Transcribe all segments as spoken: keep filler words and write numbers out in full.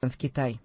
в Китай.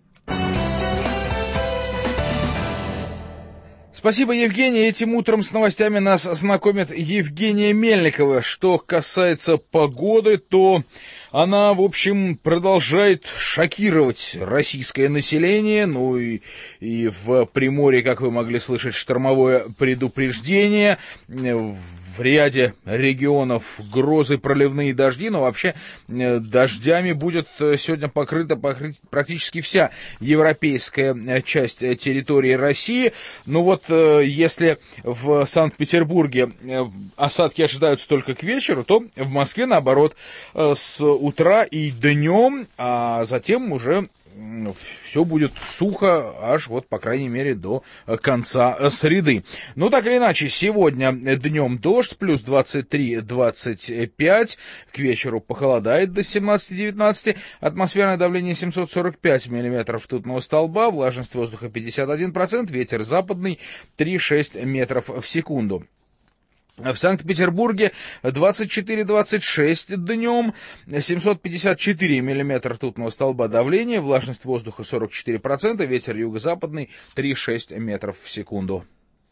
Спасибо, Евгений. Этим утром с новостями нас знакомит Евгения Мельникова. Что касается погоды, то она, в общем, продолжает шокировать российское население. Ну и, и в Приморье, как вы могли слышать, штормовое предупреждение. В ряде регионов грозы, проливные дожди, но вообще дождями будет сегодня покрыта практически вся европейская часть территории России. Ну вот, если в Санкт-Петербурге осадки ожидаются только к вечеру, то в Москве, наоборот, с утра и днем, а затем уже все будет сухо, аж вот, по крайней мере, до конца среды. Ну, так или иначе, сегодня днем дождь, плюс двадцать три - двадцать пять, к вечеру похолодает до семнадцати - девятнадцати, атмосферное давление семьсот сорок пять миллиметров ртутного столба, влажность воздуха пятьдесят один процент, ветер западный три - шесть метров в секунду. В Санкт-Петербурге двадцать четыре - двадцать шесть днем, семьсот пятьдесят четыре миллиметра ртутного столба давления, влажность воздуха сорок четыре процента, ветер юго-западный три - шесть метров в секунду.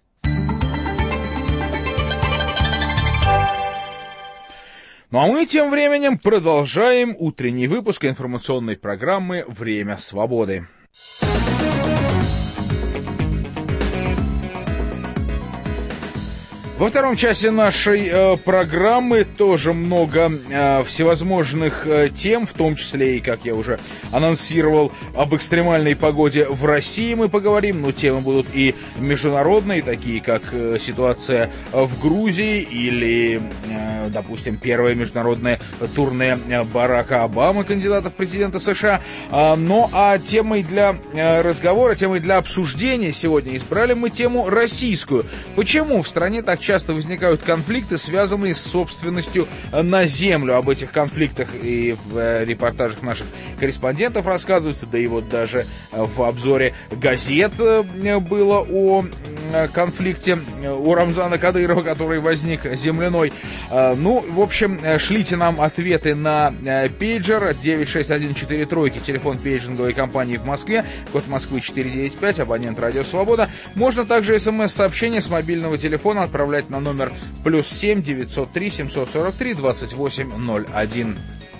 Ну а мы тем временем продолжаем утренний выпуск информационной программы «Время свободы». Во втором часе нашей э, программы тоже много э, всевозможных э, тем, в том числе и, как я уже анонсировал, об экстремальной погоде в России мы поговорим, но темы будут и международные, такие как э, ситуация в Грузии или, э, допустим, первое международное турне Барака Обамы, кандидата в президенты США. Э, ну а темой для э, разговора, темой для обсуждения сегодня избрали мы тему российскую. Почему в стране так часто часто возникают конфликты, связанные с собственностью на землю? Об этих конфликтах и в репортажах наших корреспондентов рассказывается, да и вот даже в обзоре газет было о конфликте у Рамзана Кадырова, который возник земляной. Ну, в общем, шлите нам ответы на пейджер девять шесть один четыре тройки, телефон пейджинговой компании в Москве, код Москвы четыре девять пять, абонент Радио Свобода. Можно также смс-сообщение с мобильного телефона отправлять на номер плюс семь девятьсот три семьсот сорок три двадцать восемь ноль один.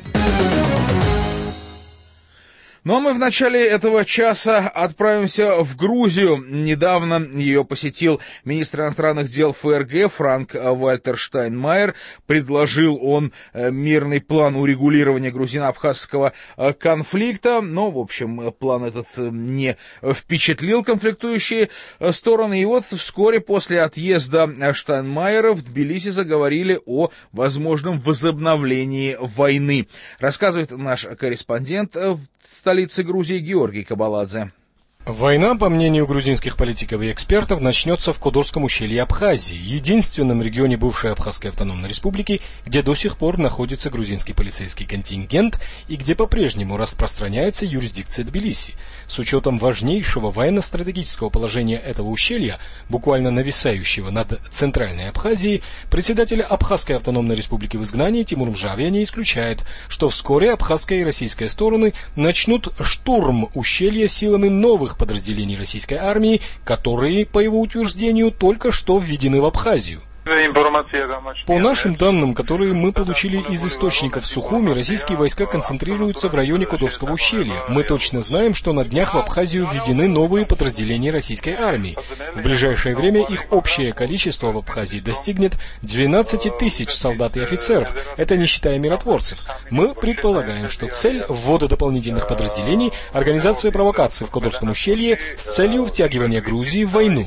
Ну а мы в начале этого часа отправимся в Грузию. Недавно ее посетил министр иностранных дел ФРГ Франк-Вальтер Штайнмайер. Предложил он мирный план урегулирования грузино-абхазского конфликта. Но, в общем, план этот не впечатлил конфликтующие стороны. И вот вскоре после отъезда Штайнмайера в Тбилиси заговорили о возможном возобновлении войны. Рассказывает наш корреспондент в столице Грузии Георгий Кабаладзе. Война, по мнению грузинских политиков и экспертов, начнется в Кодорском ущелье Абхазии, единственном регионе бывшей Абхазской автономной республики, где до сих пор находится грузинский полицейский контингент и где по-прежнему распространяется юрисдикция Тбилиси. С учетом важнейшего военно-стратегического положения этого ущелья, буквально нависающего над центральной Абхазией, председатель Абхазской автономной республики в изгнании Тимур Мжавия не исключает, что вскоре абхазская и российская стороны начнут штурм ущелья силами новых подразделений российской армии, которые, по его утверждению, только что введены в Абхазию. По нашим данным, которые мы получили из источников в Сухуми, российские войска концентрируются в районе Кодорского ущелья. Мы точно знаем, что на днях в Абхазию введены новые подразделения российской армии. В ближайшее время их общее количество в Абхазии достигнет двенадцати тысяч солдат и офицеров, это не считая миротворцев. Мы предполагаем, что цель ввода дополнительных подразделений – организация провокации в Кодорском ущелье с целью втягивания Грузии в войну,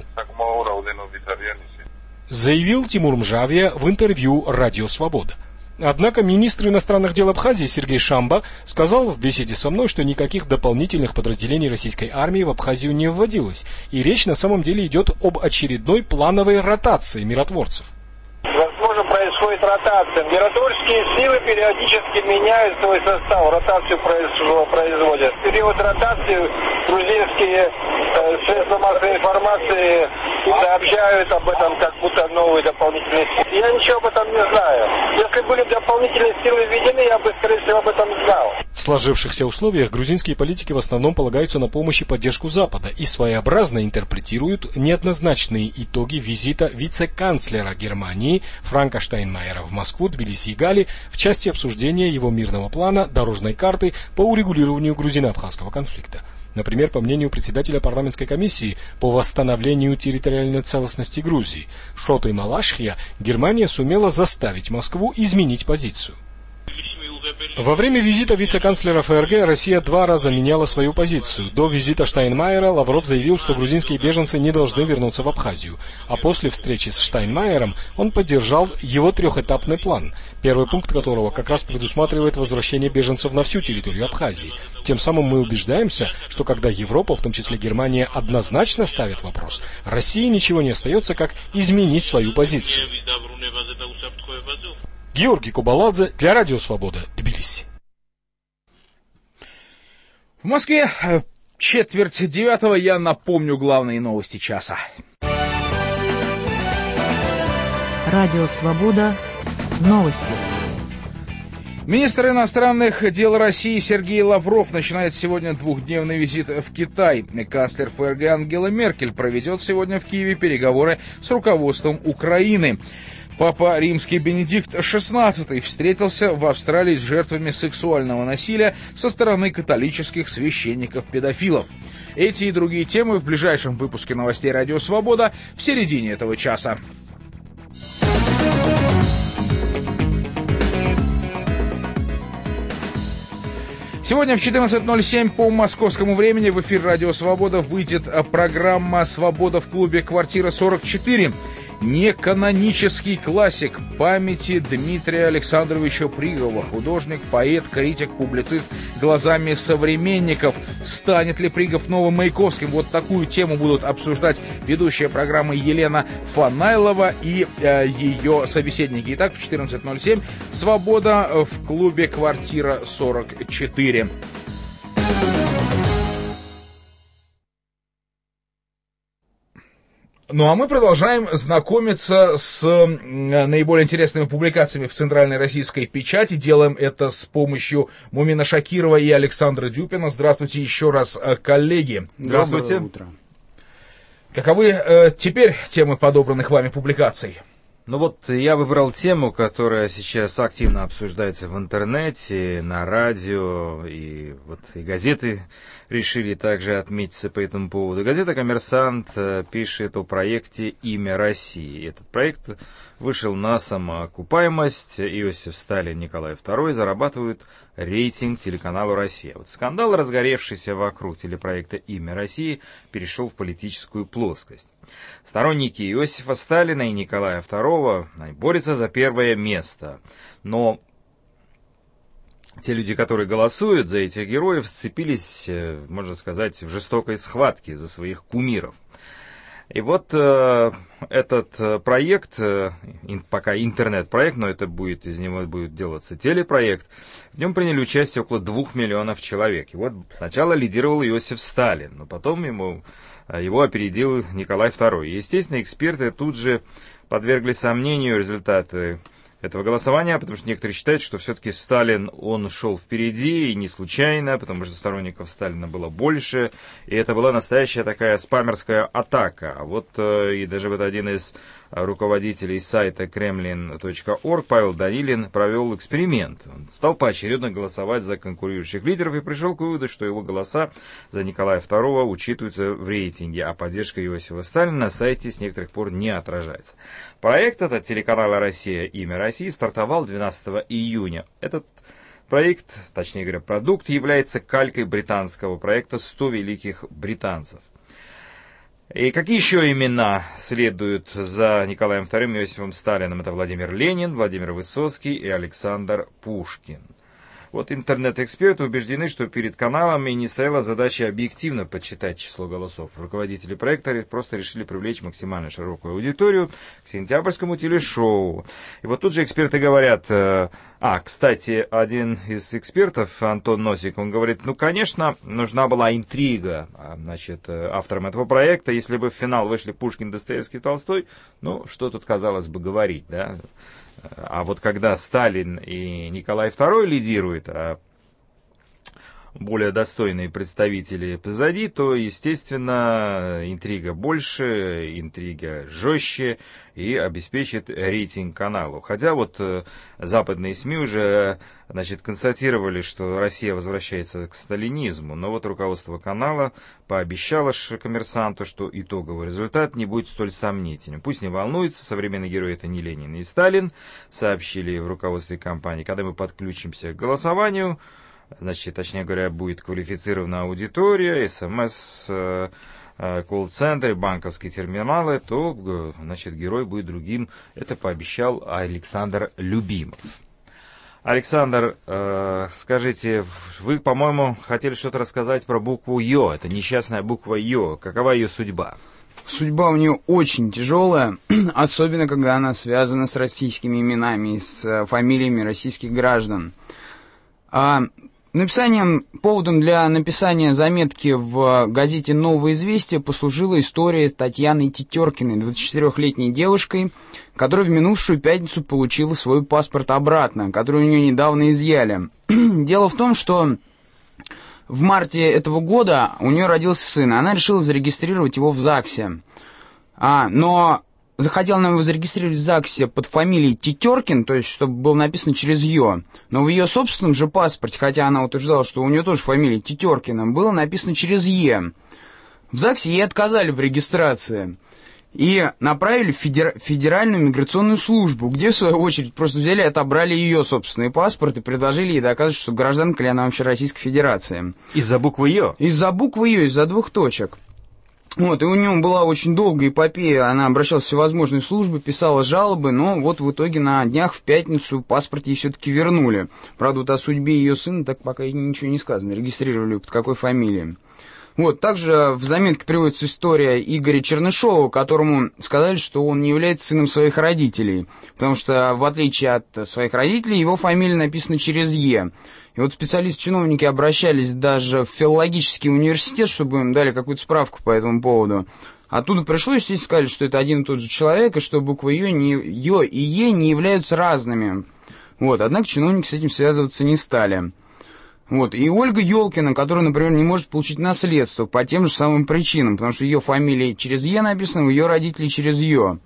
заявил Тимур Мжавия в интервью «Радио Свобода». Однако министр иностранных дел Абхазии Сергей Шамба сказал в беседе со мной, что никаких дополнительных подразделений российской армии в Абхазию не вводилось, и речь на самом деле идет об очередной плановой ротации миротворцев. Возможно, происходит ротация. Миротворческие силы периодически меняют свой состав, ротацию производят. В период ротации грузинские э, средства массовой информации сообщают об этом как будто новые дополнительные силы. Я ничего об этом не знаю. Если были дополнительные силы введены, я бы, скорее всего, об этом знал. В сложившихся условиях грузинские политики в основном полагаются на помощь и поддержку Запада и своеобразно интерпретируют неоднозначные итоги визита вице-канцлера Германии Франка Штайнмайера в Москву, Тбилиси и Гали в части обсуждения его мирного плана дорожной карты по урегулированию грузино-абхазского конфликта. Например, по мнению председателя парламентской комиссии по восстановлению территориальной целостности Грузии Шоты Малашхия, Германия сумела заставить Москву изменить позицию. Во время визита вице-канцлера ФРГ Россия два раза меняла свою позицию. До визита Штайнмайера Лавров заявил, что грузинские беженцы не должны вернуться в Абхазию. А после встречи с Штайнмайером он поддержал его трехэтапный план, первый пункт которого как раз предусматривает возвращение беженцев на всю территорию Абхазии. Тем самым мы убеждаемся, что когда Европа, в том числе Германия, однозначно ставит вопрос, России ничего не остается, как изменить свою позицию. Георгий Кубаладзе для Радио Свобода, Тбилиси. В Москве четверть девятого. Я напомню главные новости часа. Радио Свобода. Новости. Министр иностранных дел России Сергей Лавров начинает сегодня двухдневный визит в Китай. Канцлер ФРГ Ангела Меркель проведет сегодня в Киеве переговоры с руководством Украины. Папа Римский Бенедикт шестнадцатый встретился в Австралии с жертвами сексуального насилия со стороны католических священников-педофилов. Эти и другие темы в ближайшем выпуске новостей «Радио Свобода» в середине этого часа. Сегодня в четырнадцать ноль семь по московскому времени в эфир «Радио Свобода» выйдет программа «Свобода в клубе «Квартира сорок четыре». Неканонический классик памяти Дмитрия Александровича Пригова, художник, поэт, критик, публицист глазами современников. Станет ли Пригов новым Маяковским? Вот такую тему будут обсуждать ведущая программы Елена Фанайлова и э, ее собеседники. Итак, в четырнадцать ноль семь «Свобода в клубе «Квартира сорок четыре». Ну а мы продолжаем знакомиться с наиболее интересными публикациями в центральной российской печати. Делаем это с помощью Мумина Шакирова и Александра Дюпина. Здравствуйте еще раз, коллеги. Здравствуйте. Доброе утро. Каковы э, теперь темы подобранных вами публикаций? Ну вот я выбрал тему, которая сейчас активно обсуждается в интернете, на радио, и вот и газеты решили также отметиться по этому поводу. Газета «Коммерсант» пишет о проекте «Имя России». Этот проект вышел на самоокупаемость. Иосиф Сталин, Николай второй зарабатывают рейтинг телеканалу «Россия». Вот скандал, разгоревшийся вокруг телепроекта «Имя России», перешел в политическую плоскость. Сторонники Иосифа Сталина и Николая второго борются за первое место. Но те люди, которые голосуют за этих героев, сцепились, можно сказать, в жестокой схватке за своих кумиров. И вот э, этот проект, э, пока интернет-проект, но это будет, из него будет делаться телепроект, в нем приняли участие около двух миллионов человек. И вот сначала лидировал Иосиф Сталин, но потом ему, его опередил Николай второй. И, естественно, эксперты тут же подвергли сомнению результаты этого голосования, потому что некоторые считают, что все-таки Сталин, он шел впереди, и не случайно, потому что сторонников Сталина было больше, и это была настоящая такая спамерская атака. А вот э, и даже вот один из руководителей сайта кремлин точка орг, Павел Данилин, провел эксперимент. Он стал поочередно голосовать за конкурирующих лидеров и пришел к выводу, что его голоса за Николая второго учитываются в рейтинге, а поддержка Иосифа Сталина на сайте с некоторых пор не отражается. Проект этот телеканала «Россия. Имя России» стартовал двенадцатого июня. Этот проект, точнее говоря, продукт, является калькой британского проекта «сто великих британцев». И какие еще имена следуют за Николаем вторым и Иосифом Сталиным? Это Владимир Ленин, Владимир Высоцкий и Александр Пушкин. Вот интернет-эксперты убеждены, что перед каналами не стояла задача объективно подсчитать число голосов. Руководители проекта просто решили привлечь максимально широкую аудиторию к сентябрьскому телешоу. И вот тут же эксперты говорят, А, кстати, один из экспертов, Антон Носик, он говорит, ну, конечно, нужна была интрига, значит, авторам этого проекта. Если бы в финал вышли Пушкин, Достоевский, Толстой, ну, что тут, казалось бы, говорить, да? А вот когда Сталин и Николай второй лидируют, а более достойные представители позади, то, естественно, интрига больше, интрига жестче и обеспечит рейтинг каналу. Хотя вот западные СМИ уже, значит, констатировали, что Россия возвращается к сталинизму, но вот руководство канала пообещало «Коммерсанту», что итоговый результат не будет столь сомнительным. Пусть не волнуется, современный герой — это не Ленин и Сталин, сообщили в руководстве компании. Когда мы подключимся к голосованию, значит, точнее говоря, будет квалифицирована аудитория, СМС, колл-центры, банковские терминалы, то, значит, герой будет другим. Это пообещал Александр Любимов. Александр, э, скажите, вы, по-моему, хотели что-то рассказать про букву Ё. Это несчастная буква Ё. Какова ее судьба? Судьба у нее очень тяжелая, особенно когда она связана с российскими именами, с фамилиями российских граждан. А написанием, поводом для написания заметки в газете «Новое известие» послужила история Татьяны Тетеркиной, двадцатичетырёхлетней девушкой, которая в минувшую пятницу получила свой паспорт обратно, который у нее недавно изъяли. Дело в том, что в марте этого года у нее родился сын, и она решила зарегистрировать его в ЗАГСе. А, но захотела она его зарегистрировать в ЗАГСе под фамилией Тетеркин, то есть чтобы было написано через «ё». Но в ее собственном же паспорте, хотя она утверждала, что у нее тоже фамилия Тетеркина, было написано через «е». В ЗАГСе ей отказали в регистрации и направили в федер... Федеральную миграционную службу, где, в свою очередь, просто взяли и отобрали ее собственный паспорт и предложили ей доказывать, что гражданка ли она вообще Российской Федерации. Из-за буквы «ё»? Из-за буквы «ё», из-за двух точек. Вот, и у нее была очень долгая эпопея, она обращалась в всевозможные службы, писала жалобы, но вот в итоге на днях в пятницу паспорт ей все-таки вернули. Правда, вот о судьбе ее сына так пока ничего не сказано, регистрировали под какой фамилией. Вот, также в заметке приводится история Игоря Чернышова, которому сказали, что он не является сыном своих родителей, потому что, в отличие от своих родителей, его фамилия написана через «е». И вот специалисты-чиновники обращались даже в филологический университет, чтобы им дали какую-то справку по этому поводу. Оттуда пришло, естественно, сказали, что это один и тот же человек, и что буквы «ё», не, «ё» и «е» не являются разными. Вот, однако чиновники с этим связываться не стали. Вот, и Ольга Ёлкина, которая, например, не может получить наследство по тем же самым причинам, потому что ее фамилия через «е» написана, у ее родителей через «ё».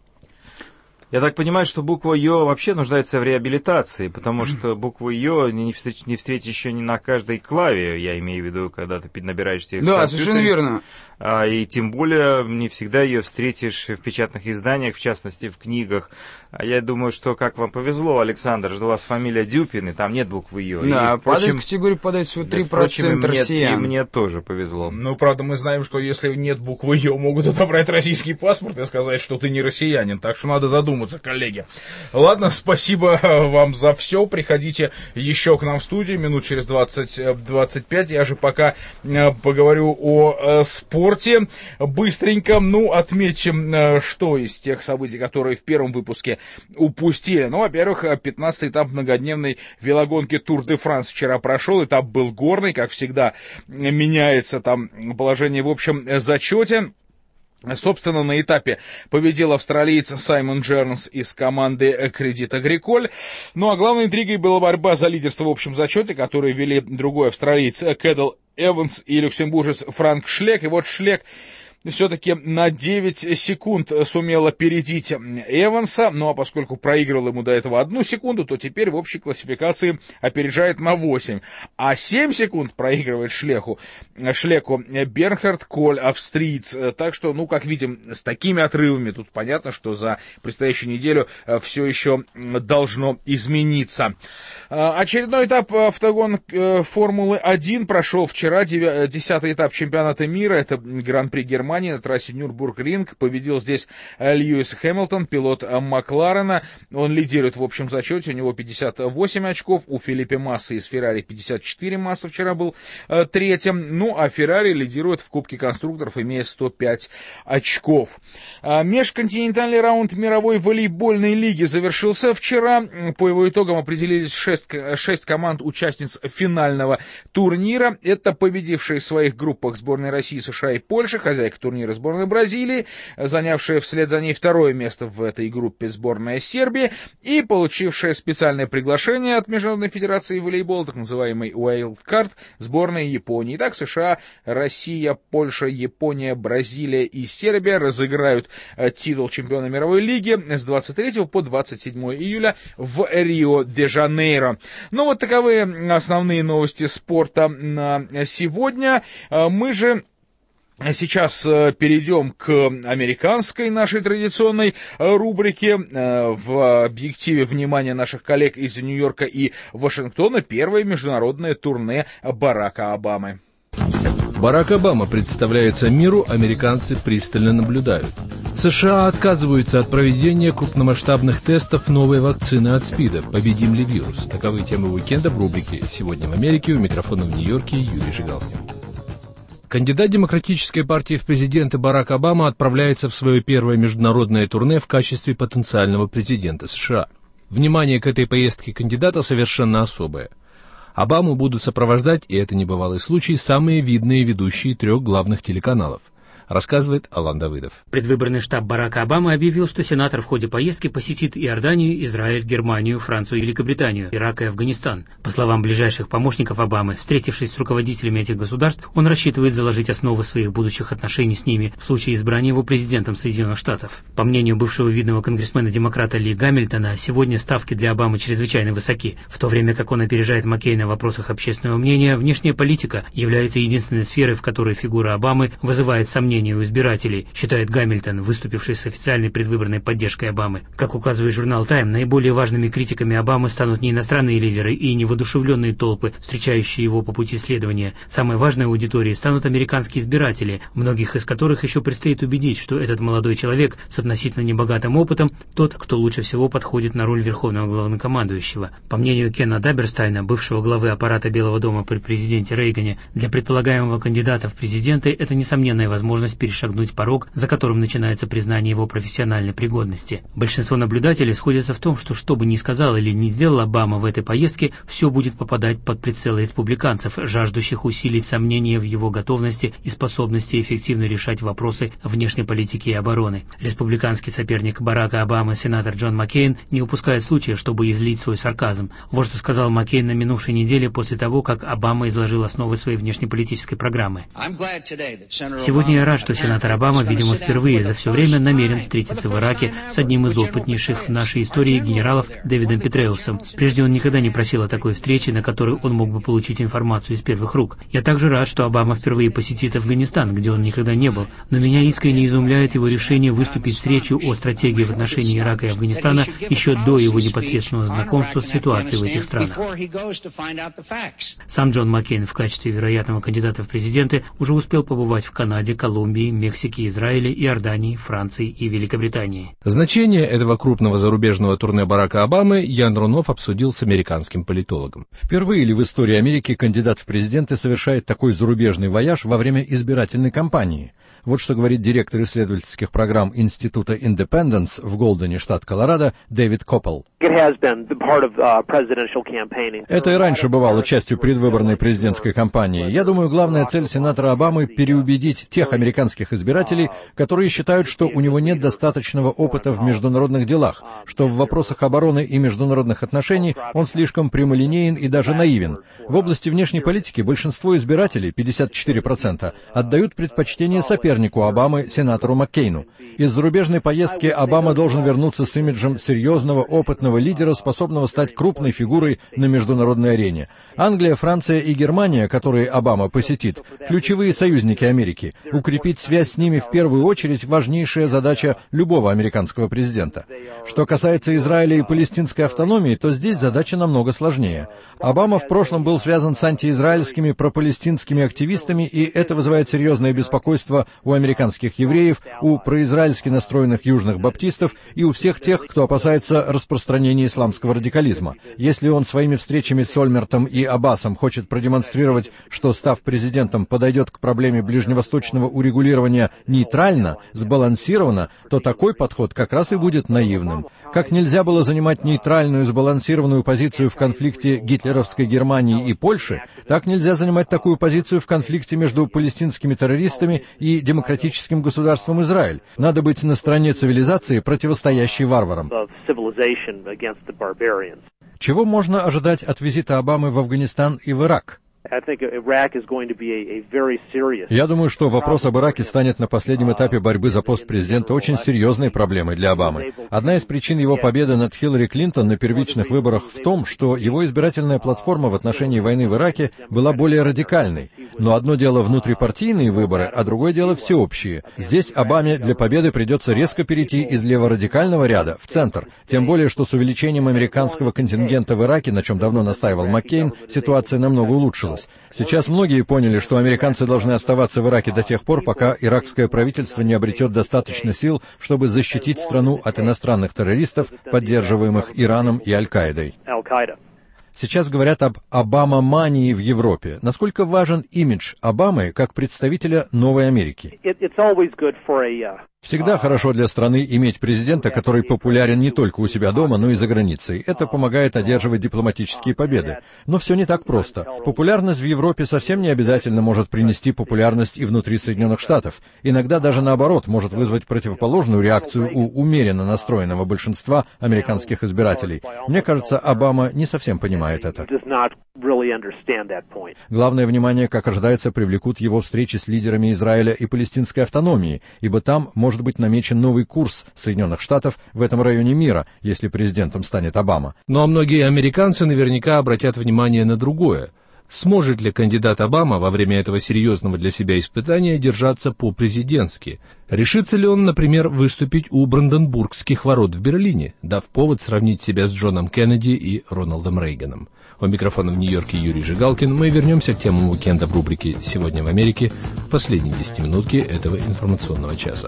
Я так понимаю, что буква «ё» вообще нуждается в реабилитации, потому что букву «ё» не встретишь, не встретишь еще не на каждой клаве, я имею в виду, когда ты набираешь текст. Да, совершенно верно. А, и тем более не всегда ее встретишь в печатных изданиях, в частности в книгах. А я думаю, что как вам повезло, Александр, что у вас фамилия Дюпин, и там нет буквы «ё». Да, и, впрочем, падает в категорию подать всего три процента россиян. И мне тоже повезло. Ну, правда, мы знаем, что если нет буквы «ё», могут отобрать российский паспорт и сказать, что ты не россиянин, так что надо задуматься, коллеги. Ладно, спасибо вам за все. Приходите еще к нам в студию минут через двадцать-двадцать пять. Я же пока поговорю о спорте быстренько. Ну, отметим, что из тех событий, которые в первом выпуске упустили. Ну, во-первых, пятнадцатый этап многодневной велогонки Тур де Франс вчера прошел. Этап был горный, как всегда меняется там положение в общем зачете. Собственно, на этапе победил австралиец Саймон Джернс из команды Кредит Агриколь. Ну а главной интригой была борьба за лидерство в общем зачете, который вели другой австралиец Кэдл Эванс и люксембуржец Франк Шлек. И вот Шлек все-таки на девять секунд сумел опередить Эванса, ну а поскольку проигрывал ему до этого одну секунду, то теперь в общей классификации опережает на восемь. А семь секунд проигрывает Шлеху, Шлеку Бернхард Коль, австриец. Так что, ну, как видим, с такими отрывами тут понятно, что за предстоящую неделю все еще должно измениться. Очередной этап автогон Формулы один прошел вчера, десятый этап чемпионата мира, это Гран-при Германии. Германии на трассе Нюрбург-Ринг. Победил здесь Льюис Хэмилтон, пилот Макларена. Он лидирует в общем зачете, у него пятьдесят восемь очков. У Фелипе Массы из Феррари пятьдесят четыре, Масса вчера был э, третьим. Ну, а Феррари лидирует в Кубке конструкторов, имея сто пять очков. А межконтинентальный раунд мировой волейбольной лиги завершился вчера. По его итогам определились шесть, шесть команд участниц финального турнира. Это победившие в своих группах сборные России, США и Польши, хозяйка турнира сборная Бразилии, занявшая вслед за ней второе место в этой группе сборная Сербии и получившая специальное приглашение от Международной федерации волейбола, так называемый Wild Card, сборная Японии. Итак, США, Россия, Польша, Япония, Бразилия и Сербия разыграют титул чемпиона мировой лиги с двадцать третьего по двадцать седьмое июля в Рио-де-Жанейро. Ну вот таковы основные новости спорта на сегодня. Мы же сейчас перейдем к американской нашей традиционной рубрике. В объективе внимания наших коллег из Нью-Йорка и Вашингтона первое международное турне Барака Обамы. Барак Обама представляется миру, американцы пристально наблюдают. США отказываются от проведения крупномасштабных тестов новой вакцины от СПИДа. Победим ли вирус? Таковы темы уикенда в рубрике «Сегодня в Америке». У микрофона в Нью-Йорке Юрий Жигалкин. Кандидат Демократической партии в президенты Барак Обама отправляется в свое первое международное турне в качестве потенциального президента США. Внимание к этой поездке кандидата совершенно особое. Обаму будут сопровождать, и это небывалый случай, самые видные ведущие трех главных телеканалов, рассказывает Алан Давыдов. Предвыборный штаб Барака Обамы объявил, что сенатор в ходе поездки посетит Иорданию, Израиль, Германию, Францию, Великобританию, Ирак и Афганистан. По словам ближайших помощников Обамы, встретившись с руководителями этих государств, он рассчитывает заложить основы своих будущих отношений с ними в случае избрания его президентом Соединенных Штатов. По мнению бывшего видного конгрессмена-демократа Ли Гамильтона, сегодня ставки для Обамы чрезвычайно высоки. В то время как он опережает Маккейна в вопросах общественного мнения, внешняя политика является единственной сферой, в которой фигура Обамы вызывает сомнения у избирателей, считает Гамильтон, выступивший с официальной предвыборной поддержкой Обамы. Как указывает журнал Time, наиболее важными критиками Обамы станут не иностранные лидеры и не воодушевленные толпы, встречающие его по пути следования. Самой важной аудиторией станут американские избиратели, многих из которых еще предстоит убедить, что этот молодой человек с относительно небогатым опытом тот, кто лучше всего подходит на роль верховного главнокомандующего. По мнению Кена Даберстайна, бывшего главы аппарата Белого дома при президенте Рейгане, для предполагаемого кандидата в президенты это несомненная возможность перешагнуть порог, за которым начинается признание его профессиональной пригодности. Большинство наблюдателей сходятся в том, что что бы ни сказал или ни сделал Обама в этой поездке, все будет попадать под прицелы республиканцев, жаждущих усилить сомнения в его готовности и способности эффективно решать вопросы внешней политики и обороны. Республиканский соперник Барака Обамы, сенатор Джон Маккейн, не упускает случая, чтобы излить свой сарказм. Вот что сказал Маккейн на минувшей неделе после того, как Обама изложил основы своей внешнеполитической программы. Сегодня я рад, что сенатор Обама, видимо, впервые за все время намерен встретиться в Ираке с одним из опытнейших в нашей истории генералов Дэвидом Петреусом. Прежде он никогда не просил о такой встрече, на которой он мог бы получить информацию из первых рук. Я также рад, что Обама впервые посетит Афганистан, где он никогда не был, но меня искренне изумляет его решение выступить с речью о стратегии в отношении Ирака и Афганистана еще до его непосредственного знакомства с ситуацией в этих странах. Сам Джон Маккейн в качестве вероятного кандидата в президенты уже успел побывать в Канаде, Колумбии, Мексике, Израиле, Иордании, Франции и Великобритании. Значение этого крупного зарубежного турне Барака Обамы Ян Рунов обсудил с американским политологом. Впервые ли в истории Америки кандидат в президенты совершает такой зарубежный вояж во время избирательной кампании? Вот что говорит директор исследовательских программ Института Independence в Голдене, штат Колорадо, Дэвид Коппел. Это и раньше бывало частью предвыборной президентской кампании. Я думаю, главная цель сенатора Обамы — переубедить тех американских избирателей, которые считают, что у него нет достаточного опыта в международных делах, что в вопросах обороны и международных отношений он слишком прямолинеен и даже наивен. В области внешней политики большинство избирателей, пятьдесят четыре процента, отдают предпочтение сопернику Обамы, сенатору Маккейну. Из зарубежной поездки Обама должен вернуться с имиджем серьезного, опытного лидера, способного стать крупной фигурой на международной арене. Англия, Франция и Германия, которые Обама посетит, ключевые союзники Америки. Укрепить укрепить связь с ними в первую очередь важнейшая задача любого американского президента. Что касается Израиля и палестинской автономии, то здесь задача намного сложнее. Обама в прошлом был связан с антиизраильскими пропалестинскими активистами, и это вызывает серьезное беспокойство у американских евреев, у произраильски настроенных южных баптистов и у всех тех, кто опасается распространения исламского радикализма. Если он своими встречами с Ольмертом и Аббасом хочет продемонстрировать, что, став президентом, подойдет к проблеме ближневосточного урегулирования нейтрально, сбалансированно, то такой подход как раз и будет наивным. Как нельзя было занимать нейтральную, сбалансированную позицию в конфликте гитлеровской Германии и Польши, так нельзя занимать такую позицию в конфликте между палестинскими террористами и демократическим государством Израиль. Надо быть на стороне цивилизации, противостоящей варварам. Чего можно ожидать от визита Обамы в Афганистан и в Ирак? Я думаю, что вопрос об Ираке станет на последнем этапе борьбы за пост президента очень серьезной проблемой для Обамы. Одна из причин его победы над Хиллари Клинтон на первичных выборах в том, что его избирательная платформа в отношении войны в Ираке была более радикальной. Но одно дело внутрипартийные выборы, а другое дело всеобщие. Здесь Обаме для победы придется резко перейти из леворадикального ряда в центр. Тем более, что с увеличением американского контингента в Ираке, на чем давно настаивал Маккейн, ситуация намного улучшилась. Сейчас многие поняли, что американцы должны оставаться в Ираке до тех пор, пока иракское правительство не обретет достаточно сил, чтобы защитить страну от иностранных террористов, поддерживаемых Ираном и Аль-Каидой. Сейчас говорят об Обама-мании в Европе. Насколько важен имидж Обамы как представителя новой Америки? Всегда хорошо для страны иметь президента, который популярен не только у себя дома, но и за границей. Это помогает одерживать дипломатические победы. Но все не так просто. Популярность в Европе совсем не обязательно может принести популярность и внутри Соединенных Штатов. Иногда даже наоборот может вызвать противоположную реакцию у умеренно настроенного большинства американских избирателей. Мне кажется, Обама не совсем понимает это. Главное внимание, как ожидается, привлекут его встречи с лидерами Израиля и палестинской автономии, ибо там может быть намечен новый курс Соединенных Штатов в этом районе мира, если президентом станет Обама. Ну а многие американцы наверняка обратят внимание на другое. Сможет ли кандидат Обама во время этого серьезного для себя испытания держаться по-президентски? Решится ли он, например, выступить у Бранденбургских ворот в Берлине, дав повод сравнить себя с Джоном Кеннеди и Рональдом Рейганом? У микрофона в Нью-Йорке Юрий Жигалкин. Мы вернемся к темам уикенда в рубрике «Сегодня в Америке» в последней десятиминутке этого информационного часа.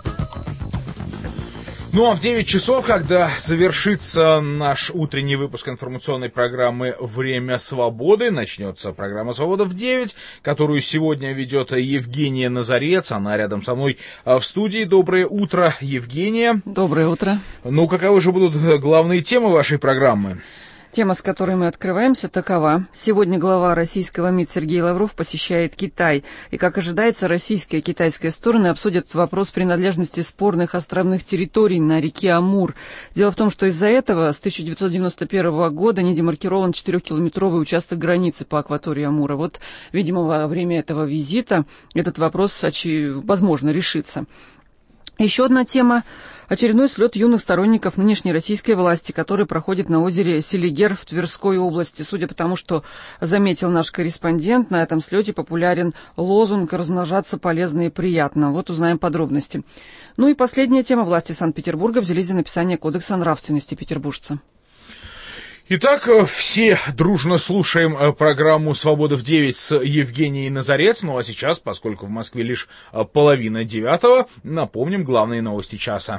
Ну а в девять часов, когда завершится наш утренний выпуск информационной программы «Время свободы», начнется программа «Свобода в девять», которую сегодня ведет Евгения Назарец. Она рядом со мной в студии. Доброе утро, Евгения. Доброе утро. Ну, каковы же будут главные темы вашей программы? Тема, с которой мы открываемся, такова. Сегодня глава российского МИД Сергей Лавров посещает Китай. И, как ожидается, российская и китайская стороны обсудят вопрос принадлежности спорных островных территорий на реке Амур. Дело в том, что из-за этого с тысяча девятьсот девяносто первого года не демаркирован четырехкилометровый участок границы по акватории Амура. Вот, видимо, во время этого визита этот вопрос, возможно, решится. Еще одна тема – очередной слет юных сторонников нынешней российской власти, который проходит на озере Селигер в Тверской области. Судя по тому, что заметил наш корреспондент, на этом слете популярен лозунг «Размножаться полезно и приятно». Вот узнаем подробности. Ну и последняя тема – власти Санкт-Петербурга взялись за написание Кодекса нравственности петербуржца. Итак, все дружно слушаем программу «Свобода в девять» с Евгенией Назарец. Ну а сейчас, поскольку в Москве лишь половина девятого, напомним главные новости часа.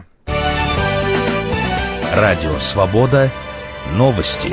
Радио «Свобода». Новости.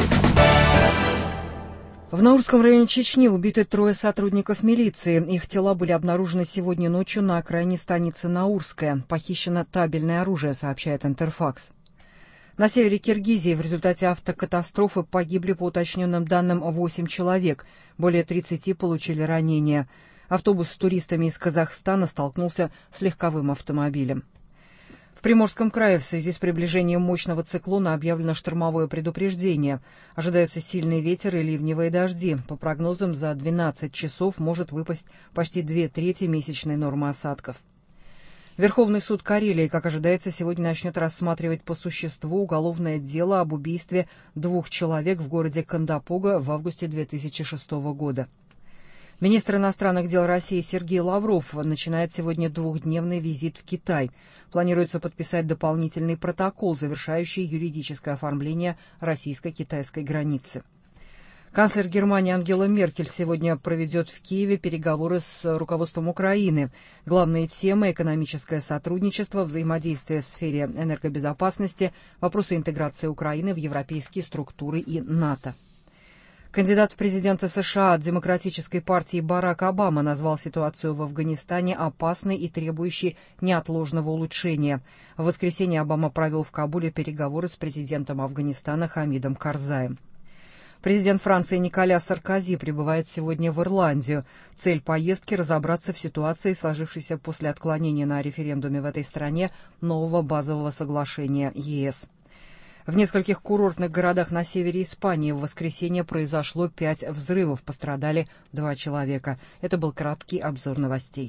В Наурском районе Чечни убиты трое сотрудников милиции. Их тела были обнаружены сегодня ночью на окраине станицы Наурская. Похищено табельное оружие, сообщает Интерфакс. На севере Киргизии в результате автокатастрофы погибли, по уточненным данным, восемь человек. Более тридцати получили ранения. Автобус с туристами из Казахстана столкнулся с легковым автомобилем. В Приморском крае в связи с приближением мощного циклона объявлено штормовое предупреждение. Ожидаются сильный ветер и ливневые дожди. По прогнозам, за двенадцать часов может выпасть почти две трети месячной нормы осадков. Верховный суд Карелии, как ожидается, сегодня начнет рассматривать по существу уголовное дело об убийстве двух человек в городе Кандапога в августе две тысячи шестого года. Министр иностранных дел России Сергей Лавров начинает сегодня двухдневный визит в Китай. Планируется подписать дополнительный протокол, завершающий юридическое оформление российско-китайской границы. Канцлер Германии Ангела Меркель сегодня проведет в Киеве переговоры с руководством Украины. Главные темы – экономическое сотрудничество, взаимодействие в сфере энергобезопасности, вопросы интеграции Украины в европейские структуры и НАТО. Кандидат в президенты США от Демократической партии Барак Обама назвал ситуацию в Афганистане опасной и требующей неотложного улучшения. В воскресенье Обама провел в Кабуле переговоры с президентом Афганистана Хамидом Карзаем. Президент Франции Николя Саркози прибывает сегодня в Ирландию. Цель поездки – разобраться в ситуации, сложившейся после отклонения на референдуме в этой стране нового базового соглашения ЕС. В нескольких курортных городах на севере Испании в воскресенье произошло пять взрывов, пострадали два человека. Это был краткий обзор новостей.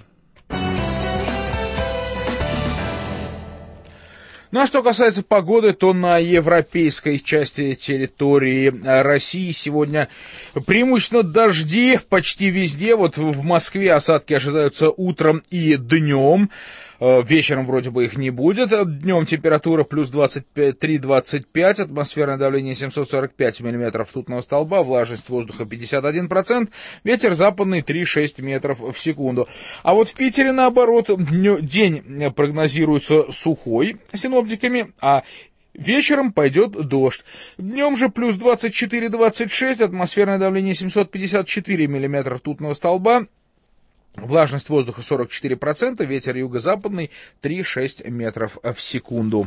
Ну а что касается погоды, то на европейской части территории России сегодня преимущественно дожди почти везде. Вот в Москве осадки ожидаются утром и днем. Вечером вроде бы их не будет. Днем температура плюс двадцать три - двадцать пять, атмосферное давление семьсот сорок пять миллиметров ртутного столба, влажность воздуха пятьдесят один процент, ветер западный три - шесть метров в секунду. А вот в Питере, наоборот, день прогнозируется сухой синоптиками, а вечером пойдет дождь. Днем же плюс двадцать четыре - двадцать шесть, атмосферное давление семьсот пятьдесят четыре миллиметра ртутного столба, влажность воздуха сорок четыре процента, ветер юго-западный три - шесть метров в секунду.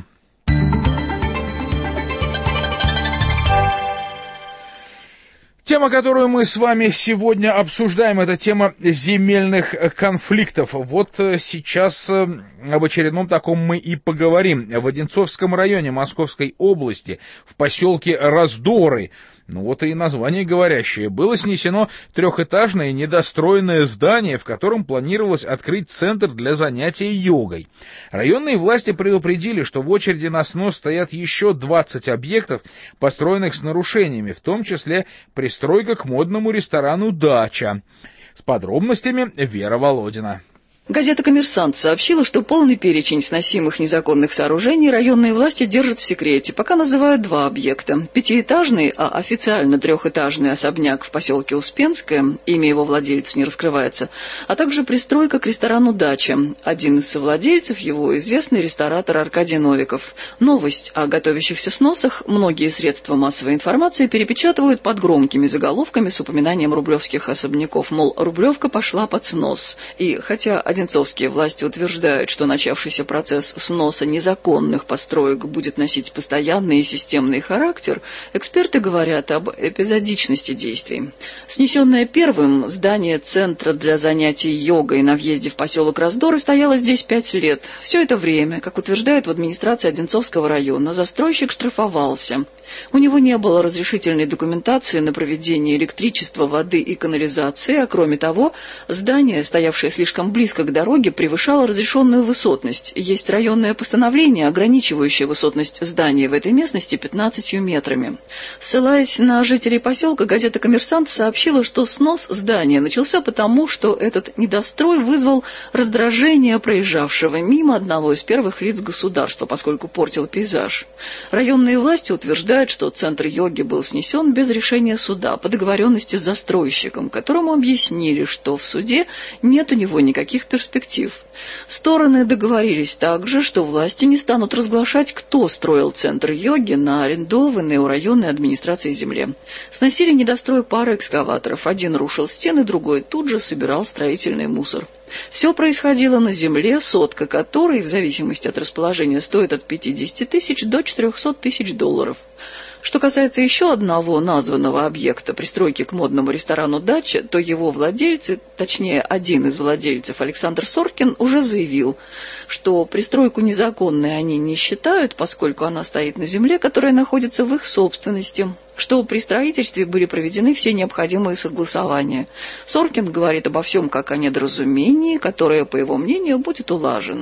Тема, которую мы с вами сегодня обсуждаем, это тема земельных конфликтов. Вот сейчас об очередном таком мы и поговорим. В Одинцовском районе Московской области, в поселке Раздоры, ну вот и название говорящее, было снесено трехэтажное недостроенное здание, в котором планировалось открыть центр для занятия йогой. Районные власти предупредили, что в очереди на снос стоят еще двадцать объектов, построенных с нарушениями, в том числе пристройка к модному ресторану «Дача». С подробностями Вера Володина. Газета «Коммерсант» сообщила, что полный перечень сносимых незаконных сооружений районные власти держат в секрете. Пока называют два объекта. Пятиэтажный, а официально трехэтажный особняк в поселке Успенское, имя его владельца не раскрывается, а также пристройка к ресторану «Дача». Один из совладельцев его известный ресторатор Аркадий Новиков. Новость о готовящихся сносах многие средства массовой информации перепечатывают под громкими заголовками с упоминанием рублевских особняков, мол, Рублевка пошла под снос. И хотя одинцовские власти утверждают, что начавшийся процесс сноса незаконных построек будет носить постоянный и системный характер, эксперты говорят об эпизодичности действий. Снесенное первым здание Центра для занятий йогой на въезде в поселок Раздоры стояло здесь пять лет. Все это время, как утверждают в администрации Одинцовского района, застройщик штрафовался. У него не было разрешительной документации на проведение электричества, воды и канализации, а кроме того, здание, стоявшее слишком близко к дороге, превышало разрешенную высотность. Есть районное постановление, ограничивающее высотность здания в этой местности пятнадцатью метрами. Ссылаясь на жителей поселка, газета «Коммерсант» сообщила, что снос здания начался потому, что этот недострой вызвал раздражение проезжавшего мимо одного из первых лиц государства, поскольку портил пейзаж. Районные власти утверждают, что центр йоги был снесен без решения суда по договоренности с застройщиком, которому объяснили, что в суде нет у него никаких перспектив. Стороны договорились также, что власти не станут разглашать, кто строил центр йоги на арендованной у районной администрации земле. Сносили недострой пары экскаваторов. Один рушил стены, другой тут же собирал строительный мусор. Все происходило на земле, сотка которой, в зависимости от расположения, стоит от пятидесяти тысяч до четырехсот тысяч долларов. Что касается еще одного названного объекта, пристройки к модному ресторану «Дача», то его владельцы, точнее один из владельцев, Александр Соркин, уже заявил, что пристройку незаконной они не считают, поскольку она стоит на земле, которая находится в их собственности, что при строительстве были проведены все необходимые согласования. Соркин говорит обо всем как о недоразумении, которое, по его мнению, будет улажено.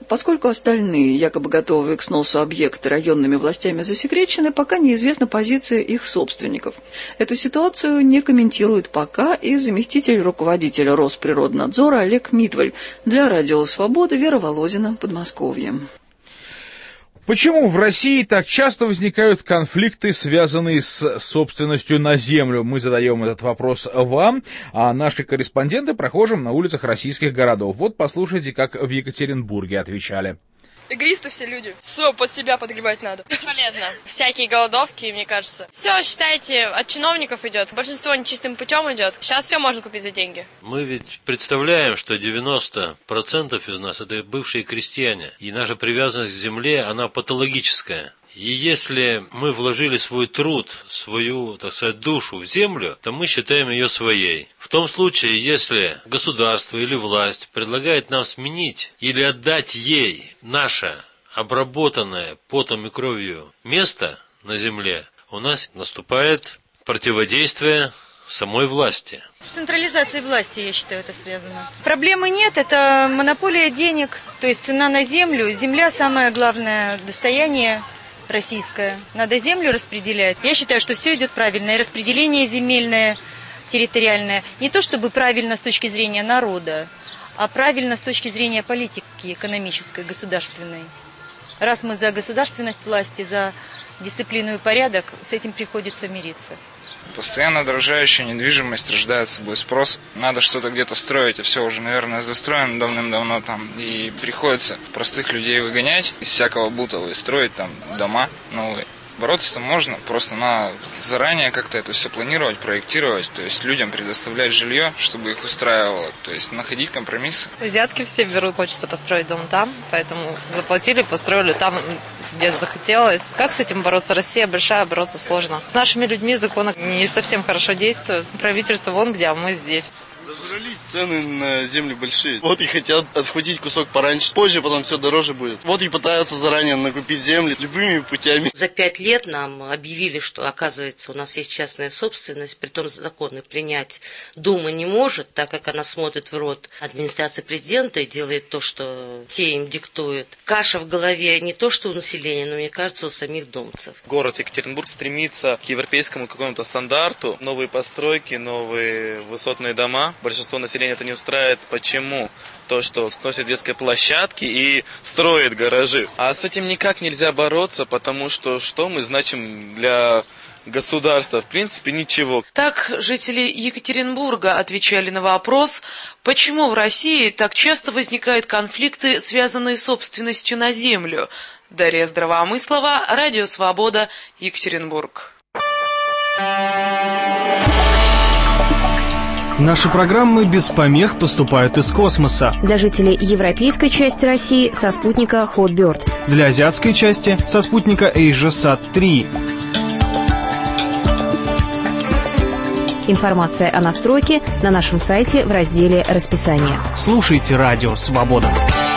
Поскольку остальные, якобы готовые к сносу объекты, районными властями засекречены, пока неизвестна позиция их собственников. Эту ситуацию не комментирует пока и заместитель руководителя Росприроднадзора Олег Митваль. Для Радио Свобода Вера Володина, Подмосковье. Почему в России так часто возникают конфликты, связанные с собственностью на землю? Мы задаем этот вопрос вам, а наши корреспонденты прохожим на улицах российских городов. Вот послушайте, как в Екатеринбурге отвечали. Эгоисты все люди. Все под себя подгребать надо. Полезно. Всякие голодовки, мне кажется. Все, считайте, от чиновников идет. Большинство нечистым путем идет. Сейчас все можно купить за деньги. Мы ведь представляем, что девяносто процентов из нас это бывшие крестьяне. И наша привязанность к земле, она патологическая. И если мы вложили свой труд, свою, так сказать, душу в землю, то мы считаем ее своей. В том случае, если государство или власть предлагает нам сменить или отдать ей наше обработанное потом и кровью место на земле, у нас наступает противодействие самой власти. С централизацией власти, я считаю, это связано. Проблемы нет, это монополия денег, то есть цена на землю. Земля самое главное достояние российская. Надо землю распределять. Я считаю, что все идет правильно. И распределение земельное, территориальное. Не то чтобы правильно с точки зрения народа, а правильно с точки зрения политики экономической, государственной. Раз мы за государственность власти, за дисциплину и порядок, с этим приходится мириться. Постоянно дорожающая недвижимость рождает собой спрос. Надо что-то где-то строить, а все уже, наверное, застроено давным-давно там. И приходится простых людей выгонять из всякого бутова и строить там дома новые. Бороться-то можно, просто надо заранее как-то это все планировать, проектировать, то есть людям предоставлять жилье, чтобы их устраивало, то есть находить компромиссы. Взятки все берут, хочется построить дом там, поэтому заплатили, построили там, где захотелось. Как с этим бороться? Россия большая, бороться сложно. С нашими людьми законы не совсем хорошо действуют. Правительство вон где, а мы здесь. Зажрались, цены на землю большие. Вот и хотят отхватить кусок пораньше. Позже потом все дороже будет. Вот и пытаются заранее накупить земли любыми путями. За пять лет нам объявили, что, оказывается, у нас есть частная собственность, притом законы принять Дума не может, так как она смотрит в рот администрации президента и делает то, что те им диктуют. Каша в голове не то, что у населения, но, мне кажется, у самих домцев. Город Екатеринбург стремится к европейскому какому-то стандарту. Новые постройки, новые высотные дома. Большинство населения это не устраивает. Почему? То, что сносит детские площадки и строит гаражи. А с этим никак нельзя бороться, потому что что мы значим для государства? В принципе, ничего. Так жители Екатеринбурга отвечали на вопрос, почему в России так часто возникают конфликты, связанные с собственностью на землю. Дарья Здравомыслова, Радио Свобода, Екатеринбург. Наши программы без помех поступают из космоса. Для жителей европейской части России со спутника Hotbird. Для азиатской части со спутника AsiaSat три. Информация о настройке на нашем сайте в разделе «Расписание». Слушайте Радио Свобода.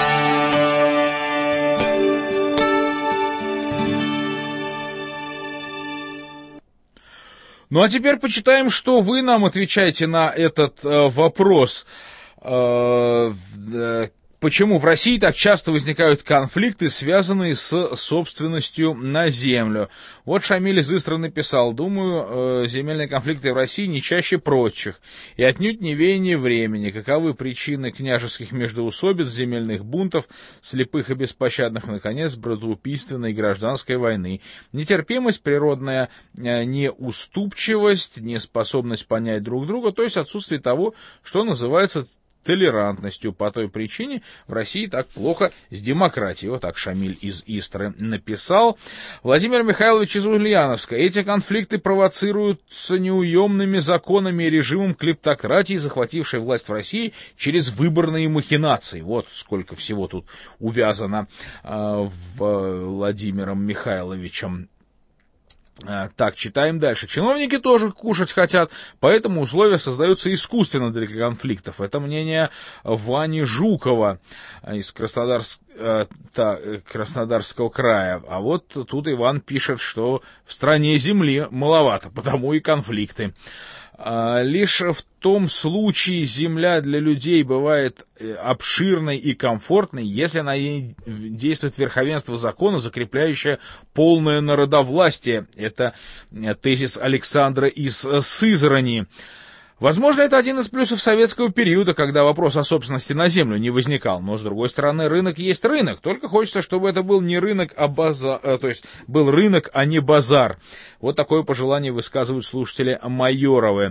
Ну а теперь почитаем, что вы нам отвечаете на этот э, вопрос. Э, э, Почему в России так часто возникают конфликты, связанные с собственностью на землю? Вот Шамиль из Истры написал: думаю, э, земельные конфликты в России не чаще прочих, и отнюдь не веяние времени. Каковы причины княжеских междоусобиц, земельных бунтов, слепых и беспощадных, наконец, братоубийственной гражданской войны? Нетерпимость, природная э, неуступчивость, неспособность понять друг друга, то есть отсутствие того, что называется толерантностью. По той причине в России так плохо с демократией. Вот так Шамиль из Истры написал. Владимир Михайлович из Ульяновска: эти конфликты провоцируются неуемными законами и режимом клептократии, захватившей власть в России через выборные махинации. Вот сколько всего тут увязано э, Владимиром Михайловичем. Так, читаем дальше. Чиновники тоже кушать хотят, поэтому условия создаются искусственно для конфликтов. Это мнение Вани Жукова из Краснодарск... Краснодарского края. А вот тут Иван пишет, что в стране земли маловато, потому и конфликты. Лишь в том случае земля для людей бывает обширной и комфортной, если на ней действует верховенство закона, закрепляющее полное народовластие. Это тезис Александра из Сызрани. Возможно, это один из плюсов советского периода, когда вопрос о собственности на землю не возникал. Но, с другой стороны, рынок есть рынок. Только хочется, чтобы это был не рынок, а базар, то есть был рынок, а не базар. Вот такое пожелание высказывают слушатели Майоровы.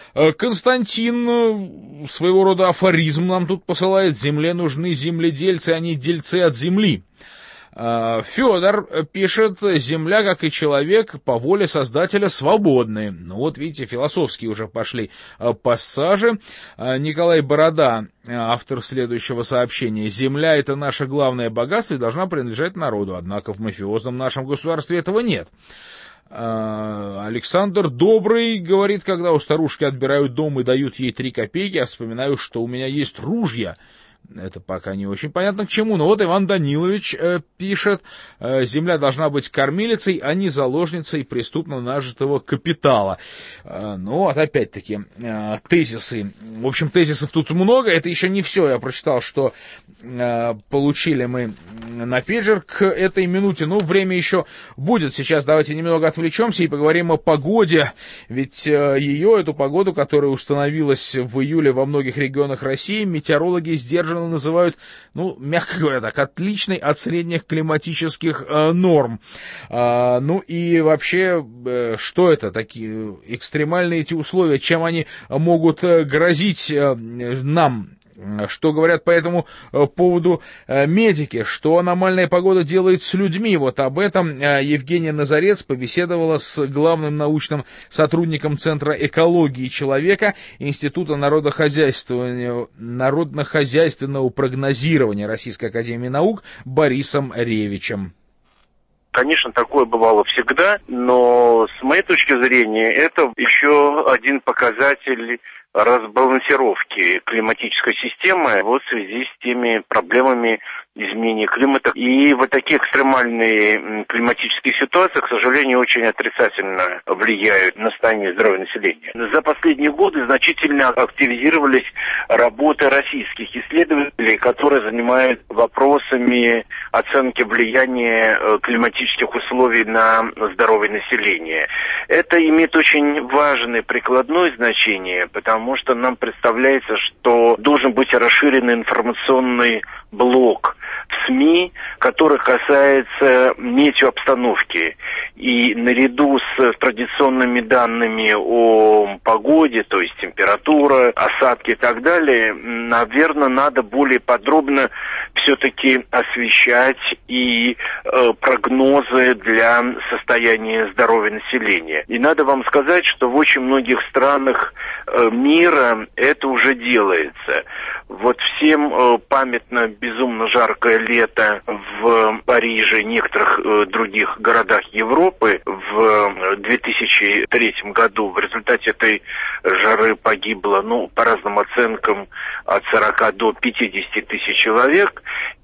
Константин своего рода афоризм нам тут посылает. Земле нужны земледельцы, а не дельцы от земли. Федор пишет: земля, как и человек, по воле Создателя свободны. Ну вот видите, философские уже пошли пассажи. Николай Борода, автор следующего сообщения: земля — это наше главное богатство и должна принадлежать народу, однако в мафиозном нашем государстве этого нет. Александр Добрый говорит: когда у старушки отбирают дом и дают ей три копейки, я вспоминаю, что у меня есть ружья. Это пока не очень понятно к чему, но вот Иван Данилович э, пишет: э, земля должна быть кормилицей, а не заложницей преступно нажитого капитала. Э, ну, вот опять-таки, э, тезисы. В общем, тезисов тут много, это еще не все. Я прочитал, что э, получили мы на пейджер к этой минуте. Ну, время еще будет. Сейчас давайте немного отвлечемся и поговорим о погоде. Ведь э, ее, эту погоду, которая установилась в июле во многих регионах России, метеорологи сдержанно называют, ну, мягко говоря так, отличной от средних климатических э, норм. А, ну и вообще, э, что это такие экстремальные эти условия, чем они могут э, грозить э, нам? Что говорят по этому поводу медики, что аномальная погода делает с людьми. Вот об этом Евгения Назарец побеседовала с главным научным сотрудником Центра экологии человека Института народохозяйственного, народно-хозяйственного прогнозирования Российской академии наук Борисом Ревичем. Конечно, такое бывало всегда, но с моей точки зрения это еще один показатель разбалансировки климатической системы вот в связи с теми проблемами изменения климата. И вот такие экстремальные климатические ситуации, к сожалению, очень отрицательно влияют на состояние здоровья населения. За последние годы значительно активизировались работы российских исследователей, которые занимаются вопросами оценки влияния климатических условий на здоровье населения. Это имеет очень важное прикладное значение, потому что нам представляется, что должен быть расширенный информационный блок в СМИ, который касается метеообстановки. И наряду с традиционными данными о погоде, то есть температура, осадки и так далее, наверное, надо более подробно все-таки освещать и э, прогнозы для состояния здоровья населения. И надо вам сказать, что в очень многих странах э, мира это уже делается. Вот всем э, памятно безумно жаркое лето в Париже и некоторых э, других городах Европы в две тысячи третьем году. В результате этой жары погибло, ну, по разным оценкам, от сорока до пятидесяти тысяч человек.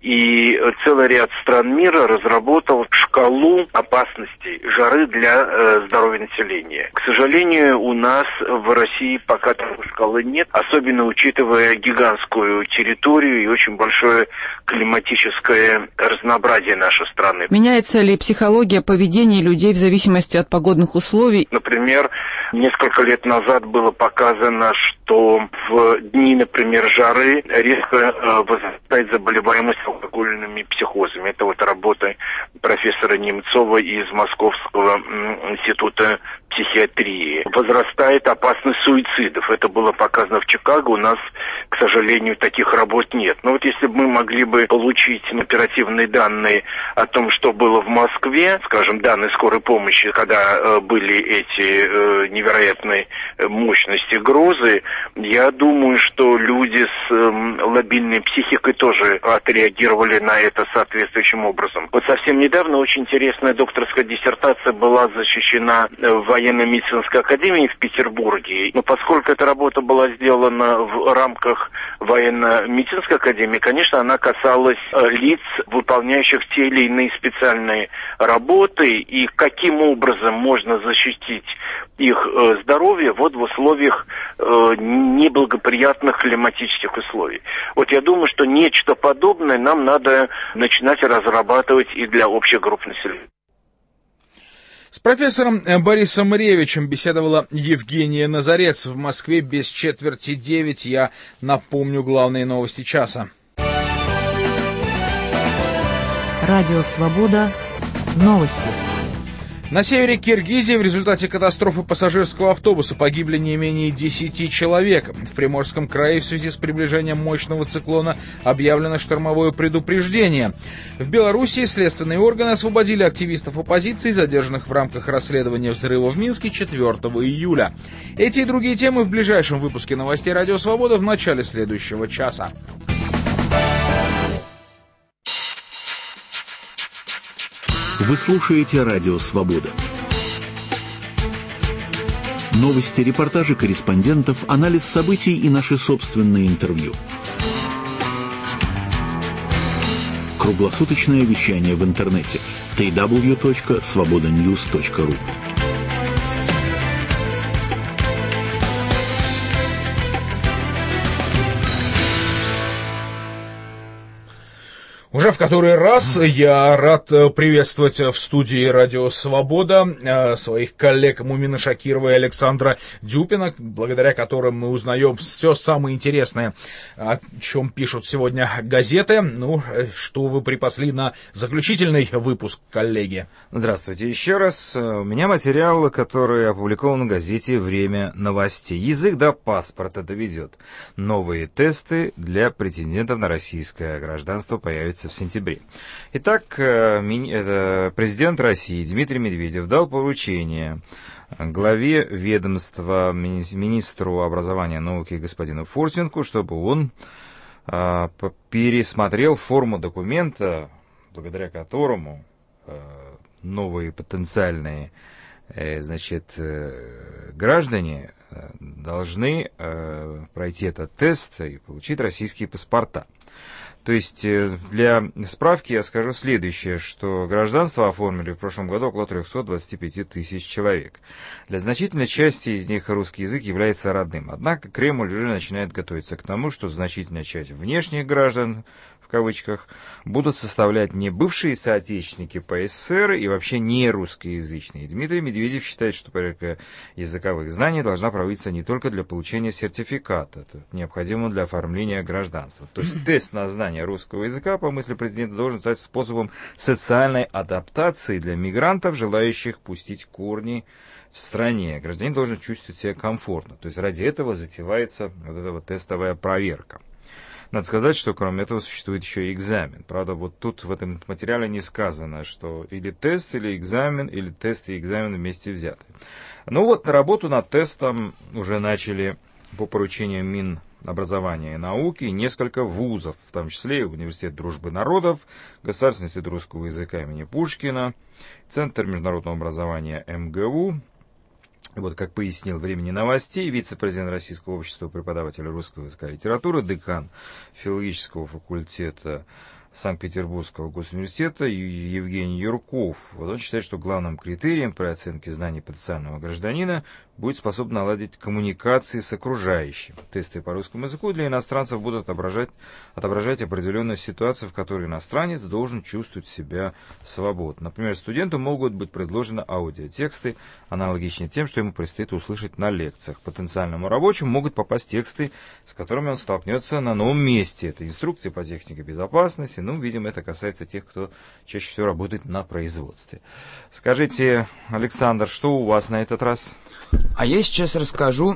И целый ряд стран мира разработал шкалу опасностей жары для э, здоровья населения. К сожалению, у нас в России пока такой шкалы нет, особенно учитывая гигантскую территорию и очень большое климатическое разнообразие нашей страны. Меняется ли психология поведения людей в зависимости от погодных условий? Например, несколько лет назад было показано, что в дни, например, жары резко э, возрастает заболеваемость алкогольными психозами. Это вот работа профессора Немцова из Московского института психиатрии. Возрастает опасность суицидов. Это было показано в Чикаго. У нас, к сожалению, таких работ нет. Но вот если бы мы могли бы получить оперативные данные о том, что было в Москве, скажем, данные скорой помощи, когда э, были эти э, невероятной мощности грозы, я думаю, что люди с э, лобильной психикой тоже отреагировали на это соответствующим образом. Вот совсем недавно недавно очень интересная докторская диссертация была защищена в военно-медицинской академии в Петербурге. Но поскольку эта работа была сделана в рамках военно-медицинской академии, конечно, она касалась лиц, выполняющих те или иные специальные работы, и каким образом можно защитить их здоровье вот в условиях неблагоприятных климатических условий. Вот я думаю, что нечто подобное нам надо начинать разрабатывать и для общих групп населения. С профессором Борисом Ревичем беседовала Евгения Назарец в Москве без четверти девять. Я напомню главные новости часа. Радио «Свобода». Новости. На севере Киргизии в результате катастрофы пассажирского автобуса погибли не менее десяти человек. В Приморском крае в связи с приближением мощного циклона объявлено штормовое предупреждение. В Белоруссии следственные органы освободили активистов оппозиции, задержанных в рамках расследования взрыва в Минске четвёртого июля. Эти и другие темы в ближайшем выпуске новостей «Радио Свобода» в начале следующего часа. Вы слушаете «Радио Свобода». Новости, репортажи корреспондентов, анализ событий и наши собственные интервью. Круглосуточное вещание в интернете дабл ю дабл ю дабл ю точка свобода ньюс точка ру. Уже в который раз я рад приветствовать в студии «Радио Свобода» своих коллег Мумина Шакирова и Александра Дюпина, благодаря которым мы узнаем все самое интересное, о чем пишут сегодня газеты. Ну, что вы припасли на заключительный выпуск, коллеги? Здравствуйте еще раз. У меня материал, который опубликован в газете «Время новостей». Язык до паспорта доведет. Новые тесты для претендентов на российское гражданство появятся в сентябре. Итак, президент России Дмитрий Медведев дал поручение главе ведомства, министру образования и науки господину Фурсенко, чтобы он пересмотрел форму документа, благодаря которому новые потенциальные, значит, граждане должны пройти этот тест и получить российские паспорта. То есть, для справки я скажу следующее, что гражданство оформили в прошлом году около триста двадцать пять тысяч человек. Для значительной части из них русский язык является родным. Однако Кремль уже начинает готовиться к тому, что значительная часть внешних граждан, в кавычках, будут составлять не бывшие соотечественники по СССР и вообще не русскоязычные. Дмитрий Медведев считает, что проверка языковых знаний должна проводиться не только для получения сертификата, необходимого для оформления гражданства. То есть тест на знание русского языка, по мысли президента, должен стать способом социальной адаптации для мигрантов, желающих пустить корни в стране. Гражданин должен чувствовать себя комфортно. То есть ради этого затевается вот эта вот тестовая проверка. Надо сказать, что кроме этого существует еще и экзамен. Правда, вот тут в этом материале не сказано, что или тест, или экзамен, или тест и экзамен вместе взяты. Ну вот, работу над тестом уже начали по поручению Минобразования и науки несколько вузов, в том числе и Университет дружбы народов, Государственный институт русского языка имени Пушкина, Центр международного образования эм гэ у. Вот, как пояснил «Времени новостей», вице-президент Российского общества преподавателей русского языка и литературы, декан филологического факультета Санкт-Петербургского госуниверситета Евгений Юрков. Вот он считает, что главным критерием при оценке знаний потенциального гражданина будет способен наладить коммуникации с окружающим. Тесты по русскому языку для иностранцев будут отображать, отображать определенную ситуацию, в которой иностранец должен чувствовать себя свободно. Например, студенту могут быть предложены аудиотексты, аналогичные тем, что ему предстоит услышать на лекциях. Потенциальному рабочему могут попасть тексты, с которыми он столкнется на новом месте. Это инструкции по технике безопасности. Ну, видимо, это касается тех, кто чаще всего работает на производстве. Скажите, Александр, что у вас на этот раз? А я сейчас расскажу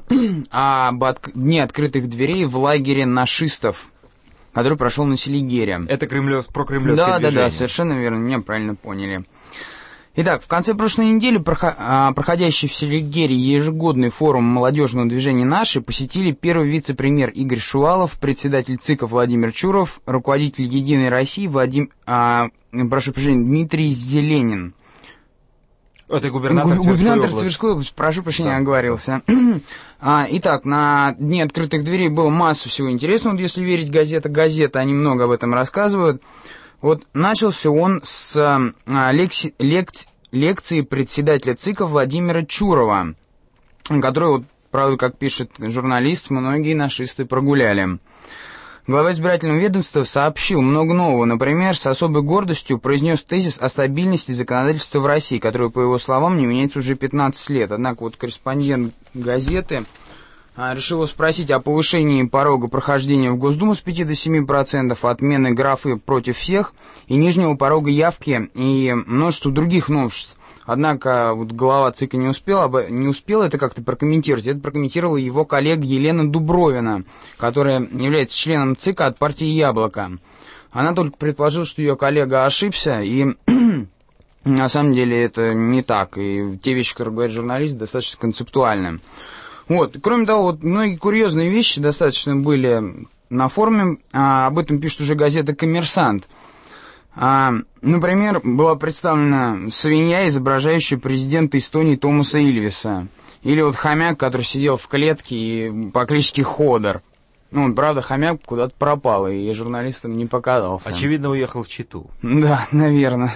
об от... дне открытых дверей в лагере нашистов, который прошел на Селигере. Это кремлев... про кремлевское да, движение. Да, да, совершенно верно, меня правильно поняли. Итак, в конце прошлой недели проходящий в Селигере ежегодный форум молодежного движения «Наши» посетили первый вице-премьер Игорь Шувалов, председатель ЦИКа Владимир Чуров, руководитель «Единой России» Владим... а, прошу прощения, Дмитрий Зеленин. Это губернатор, губернатор Тверской области, прошу прощения, да, оговорился. А, итак, на Дне открытых дверей было массу всего интересного, вот если верить газета «Газета», они много об этом рассказывают. Вот начался он с а, лекси, лекци, лекции председателя ЦИКа Владимира Чурова, который, вот, правда, как пишет журналист, многие нашисты прогуляли. Глава избирательного ведомства сообщил много нового. Например, с особой гордостью произнес тезис о стабильности законодательства в России, который, по его словам, не меняется уже пятнадцать лет. Однако вот корреспондент газеты решил спросить о повышении порога прохождения в Госдуму с пяти до семи процентов, отмены графы «против всех» и нижнего порога явки и множество других новшеств. Однако вот глава ЦИКа не успел, не успел это как-то прокомментировать. Это прокомментировала его коллега Елена Дубровина, которая является членом ЦИКа от партии «Яблоко». Она только предположила, что ее коллега ошибся, и на самом деле это не так. И те вещи, которые говорит журналист, достаточно концептуальны. Вот. Кроме того, вот многие курьезные вещи достаточно были на форуме, а, об этом пишет уже газета «Коммерсант». А, например, была представлена свинья, изображающая президента Эстонии Томаса Ильвеса. Или вот хомяк, который сидел в клетке и по кличке Ходор. Ну, правда, хомяк куда-то пропал, и журналистам не показался. Очевидно, уехал в Читу. Да, наверное.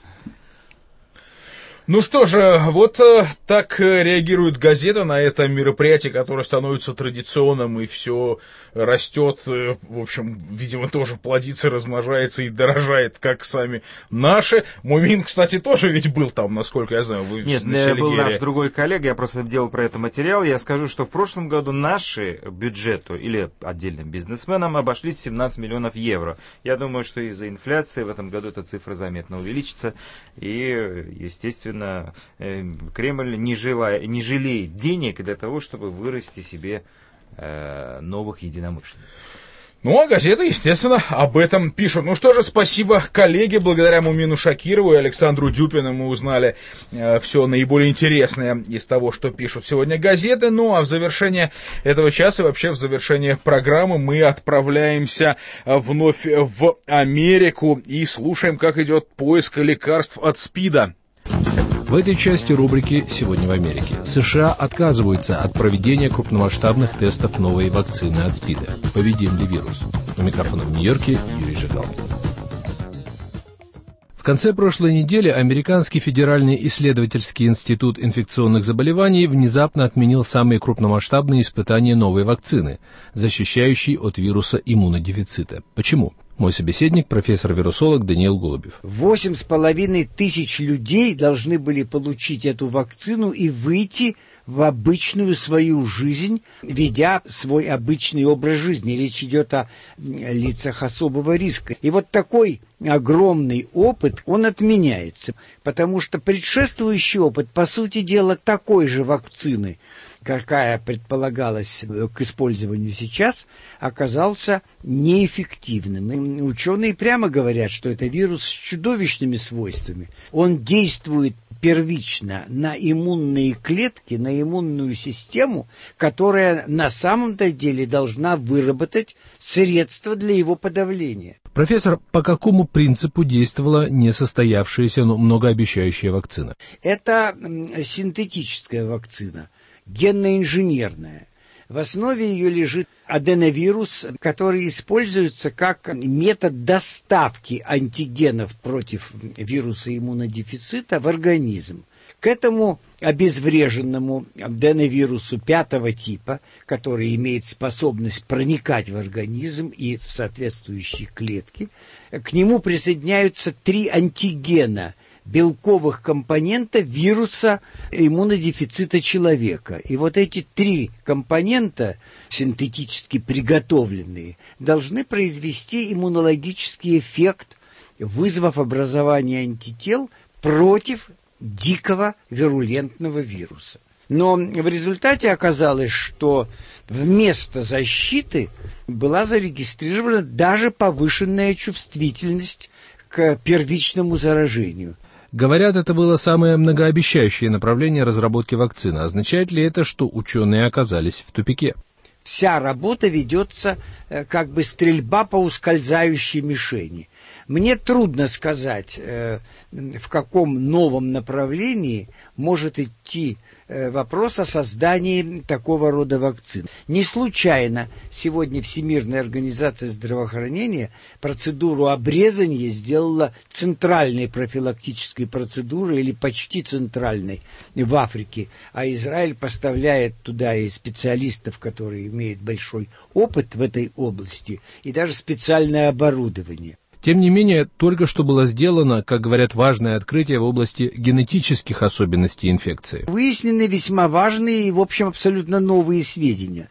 Ну что же, вот э, так реагирует газета на это мероприятие, которое становится традиционным, и все растет, э, в общем, видимо, тоже плодится, размножается и дорожает, как сами наши. Мумин, кстати, тоже ведь был там, насколько я знаю. Вы Нет, был наш другой коллега, я просто делал про это материал. Я скажу, что в прошлом году наши бюджету или отдельным бизнесменам обошлись семнадцать миллионов евро. Я думаю, что из-за инфляции в этом году эта цифра заметно увеличится, и, естественно, Кремль не, желая, не жалеет денег для того, чтобы вырасти себе э, новых единомышленников. Ну, а газеты, естественно, об этом пишут. Ну что же, спасибо коллеге. Благодаря Мумину Шакирову и Александру Дюпину мы узнали э, все наиболее интересное из того, что пишут сегодня газеты. Ну, а в завершение этого часа, вообще в завершение программы, мы отправляемся вновь в Америку и слушаем, как идет поиск лекарств от СПИДа. В этой части рубрики «Сегодня в Америке» США отказываются от проведения крупномасштабных тестов новой вакцины от СПИДа. Победим ли вирус? У микрофона в Нью-Йорке Юрий Жигалкин. В конце прошлой недели Американский федеральный исследовательский институт инфекционных заболеваний внезапно отменил самые крупномасштабные испытания новой вакцины, защищающей от вируса иммунодефицита. Почему? Мой собеседник, профессор-вирусолог Даниил Голубев. Восемь с половиной тысяч людей должны были получить эту вакцину и выйти в обычную свою жизнь, ведя свой обычный образ жизни. Речь идет о лицах особого риска. И вот такой огромный опыт, он отменяется, потому что предшествующий опыт, по сути дела, такой же вакцины, какая предполагалась к использованию сейчас, оказался неэффективным. И ученые прямо говорят, что это вирус с чудовищными свойствами. Он действует первично на иммунные клетки, на иммунную систему, которая на самом-то деле должна выработать средства для его подавления. Профессор, по какому принципу действовала несостоявшаяся, но многообещающая вакцина? Это синтетическая вакцина, генно-инженерная. В основе ее лежит аденовирус, который используется как метод доставки антигенов против вируса иммунодефицита в организм. К этому обезвреженному аденовирусу пятого типа, который имеет способность проникать в организм и в соответствующие клетки, к нему присоединяются три антигена белковых компонента вируса иммунодефицита человека. И вот эти три компонента, синтетически приготовленные, должны произвести иммунологический эффект, вызвав образование антител против дикого вирулентного вируса. Но в результате оказалось, что вместо защиты была зарегистрирована даже повышенная чувствительность к первичному заражению. Говорят, это было самое многообещающее направление разработки вакцины. Означает ли это, что ученые оказались в тупике? Вся работа ведется как бы стрельба по ускользающей мишени. Мне трудно сказать, в каком новом направлении может идти вопрос о создании такого рода вакцин. Не случайно сегодня Всемирная организация здравоохранения процедуру обрезания сделала центральной профилактической процедурой или почти центральной в Африке, а Израиль поставляет туда и специалистов, которые имеют большой опыт в этой области, и даже специальное оборудование. Тем не менее, только что было сделано, как говорят, важное открытие в области генетических особенностей инфекции. Выяснены весьма важные и, в общем, абсолютно новые сведения.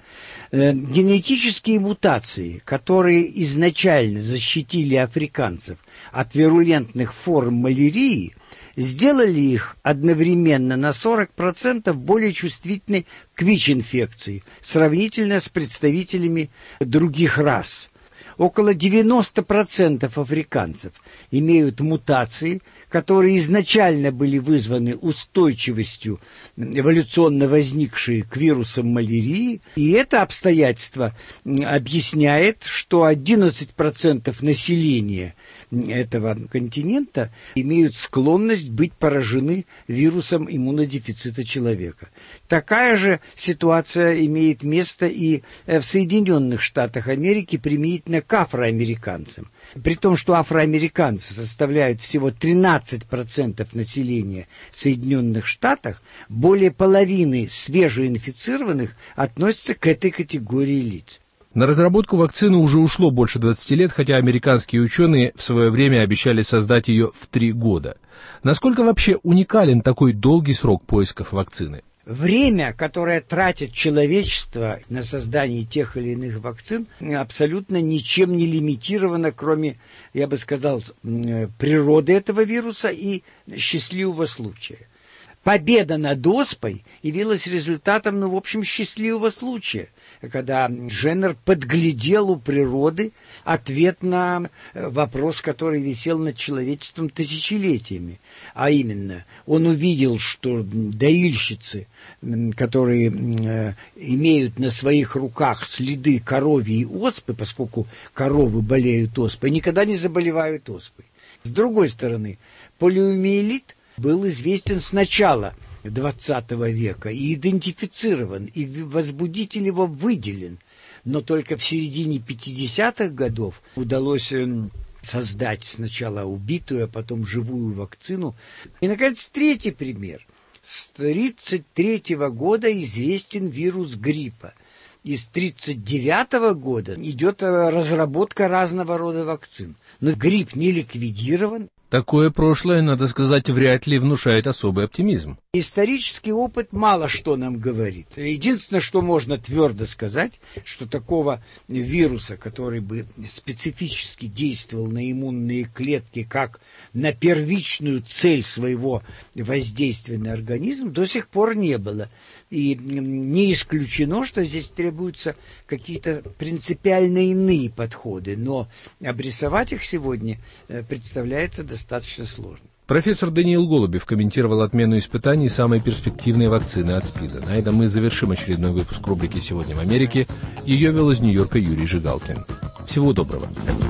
Генетические мутации, которые изначально защитили африканцев от вирулентных форм малярии, сделали их одновременно на сорок процентов более чувствительны к ВИЧ-инфекции, сравнительно с представителями других рас. Около девяноста процентов африканцев имеют мутации, которые изначально были вызваны устойчивостью, эволюционно возникшей к вирусам малярии. И это обстоятельство объясняет, что одиннадцать процентов населения этого континента имеют склонность быть поражены вирусом иммунодефицита человека. Такая же ситуация имеет место и в Соединенных Штатах Америки применительно к афроамериканцам. При том, что афроамериканцы составляют всего тринадцать процентов населения Соединенных Штатов, более половины свежеинфицированных относятся к этой категории лиц. На разработку вакцины уже ушло больше двадцати лет, хотя американские ученые в свое время обещали создать ее в три года. Насколько вообще уникален такой долгий срок поисков вакцины? Время, которое тратит человечество на создание тех или иных вакцин, абсолютно ничем не лимитировано, кроме, я бы сказал, природы этого вируса и счастливого случая. Победа над оспой явилась результатом, ну, в общем, счастливого случая, когда Дженнер подглядел у природы ответ на вопрос, который висел над человечеством тысячелетиями. А именно, он увидел, что доильщицы, которые э, имеют на своих руках следы коровьей оспы, поскольку коровы болеют оспой, никогда не заболевают оспой. С другой стороны, полиомиелит был известен с начала двадцатого века и идентифицирован, и возбудитель его выделен. Но только в середине пятидесятых годов удалось создать сначала убитую, а потом живую вакцину. И, наконец, третий пример. С тридцать третьего года известен вирус гриппа. И с тридцать девятого года идет разработка разного рода вакцин. Но грипп не ликвидирован. Такое прошлое, надо сказать, вряд ли внушает особый оптимизм. Исторический опыт мало что нам говорит. Единственное, что можно твердо сказать, что такого вируса, который бы специфически действовал на иммунные клетки как на первичную цель своего воздействия на организм, до сих пор не было. И не исключено, что здесь требуются какие-то принципиально иные подходы, но обрисовать их сегодня представляется достаточно сложно. Профессор Даниил Голубев комментировал отмену испытаний самой перспективной вакцины от СПИДа. На этом мы завершим очередной выпуск рубрики «Сегодня в Америке». Ее вел из Нью-Йорка Юрий Жигалкин. Всего доброго.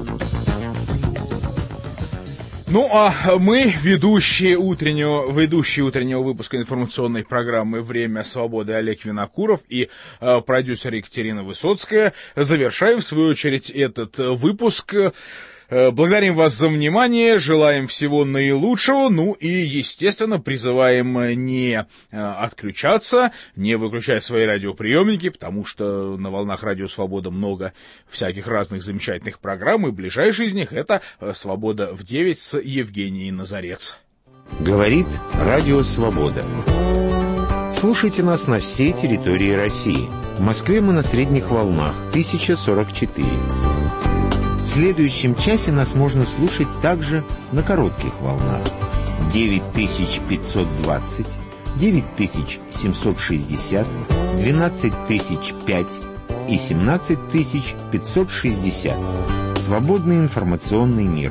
Ну, а мы, ведущие утреннего, ведущие утреннего выпуска информационной программы «Время свободы» Олег Винокуров и э, продюсер Екатерина Высоцкая, завершаем, в свою очередь, этот выпуск. Благодарим вас за внимание, желаем всего наилучшего, ну и, естественно, призываем не отключаться, не выключать свои радиоприемники, потому что на волнах Радио Свобода много всяких разных замечательных программ, и ближайшая из них — это «Свобода в девять» с Евгенией Назарец. Говорит Радио Свобода. Слушайте нас на всей территории России. В Москве мы на средних волнах тысяча сорок четыре. В следующем часе нас можно слушать также на коротких волнах девять тысяч пятьсот двадцать, девять тысяч семьсот шестьдесят, двенадцать тысяч пять и семнадцать тысяч пятьсот шестьдесят. Свободный информационный мир.